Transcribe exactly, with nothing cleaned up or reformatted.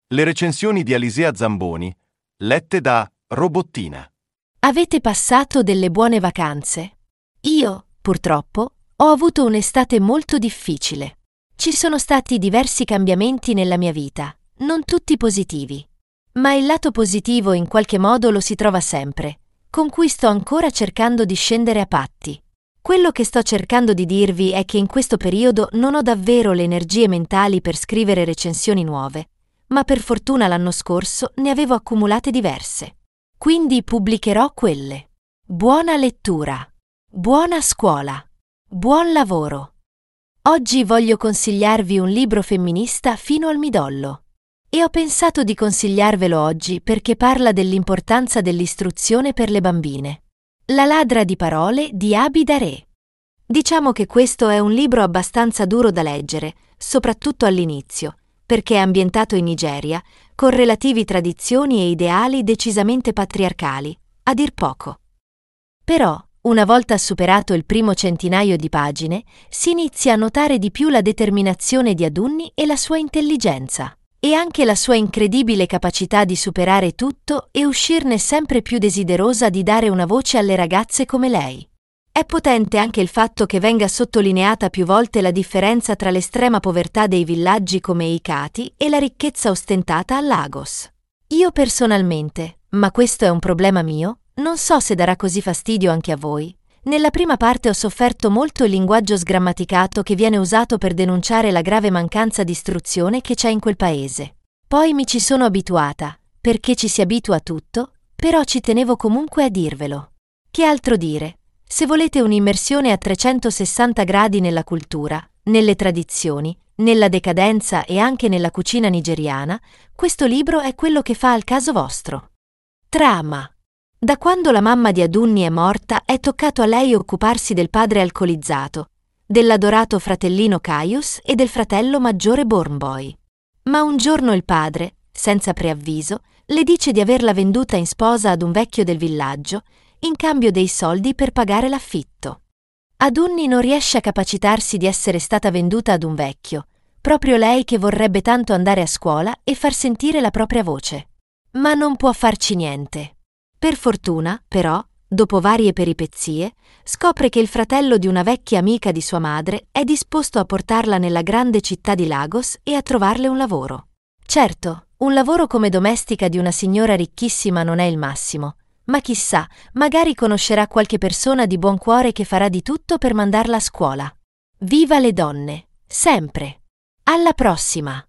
Le recensioni di Alisea Zamboni, lette da Robottina. Avete passato delle buone vacanze? Io, purtroppo, ho avuto un'estate molto difficile. Ci sono stati diversi cambiamenti nella mia vita, non tutti positivi. Ma il lato positivo in qualche modo lo si trova sempre, con cui sto ancora cercando di scendere a patti. Quello che sto cercando di dirvi è che in questo periodo non ho davvero le energie mentali per scrivere recensioni nuove, ma per fortuna l'anno scorso ne avevo accumulate diverse. Quindi pubblicherò quelle. Buona lettura, buona scuola, buon lavoro. Oggi voglio consigliarvi un libro femminista fino al midollo. E ho pensato di consigliarvelo oggi perché parla dell'importanza dell'istruzione per le bambine. La ladra di parole di Abida Re. Diciamo che questo è un libro abbastanza duro da leggere, soprattutto all'inizio, perché è ambientato in Nigeria, con relativi tradizioni e ideali decisamente patriarcali, a dir poco. Però, una volta superato il primo centinaio di pagine, si inizia a notare di più la determinazione di Adunni e la sua intelligenza. E anche la sua incredibile capacità di superare tutto e uscirne sempre più desiderosa di dare una voce alle ragazze come lei. È potente anche il fatto che venga sottolineata più volte la differenza tra l'estrema povertà dei villaggi come i Cati e la ricchezza ostentata a Lagos. Io personalmente, ma questo è un problema mio, non so se darà così fastidio anche a voi. Nella prima parte ho sofferto molto il linguaggio sgrammaticato che viene usato per denunciare la grave mancanza di istruzione che c'è in quel paese. Poi mi ci sono abituata, perché ci si abitua a tutto, però ci tenevo comunque a dirvelo. Che altro dire? Se volete un'immersione a trecentosessanta gradi nella cultura, nelle tradizioni, nella decadenza e anche nella cucina nigeriana, questo libro è quello che fa al caso vostro. Trama. Da quando la mamma di Adunni è morta è toccato a lei occuparsi del padre alcolizzato, dell'adorato fratellino Caius e del fratello maggiore Bornboy. Ma un giorno il padre, senza preavviso, le dice di averla venduta in sposa ad un vecchio del villaggio in cambio dei soldi per pagare l'affitto. Adunni non riesce a capacitarsi di essere stata venduta ad un vecchio, proprio lei che vorrebbe tanto andare a scuola e far sentire la propria voce. Ma non può farci niente. Per fortuna, però, dopo varie peripezie, scopre che il fratello di una vecchia amica di sua madre è disposto a portarla nella grande città di Lagos e a trovarle un lavoro. Certo, un lavoro come domestica di una signora ricchissima non è il massimo, ma chissà, magari conoscerà qualche persona di buon cuore che farà di tutto per mandarla a scuola. Viva le donne, sempre! Alla prossima!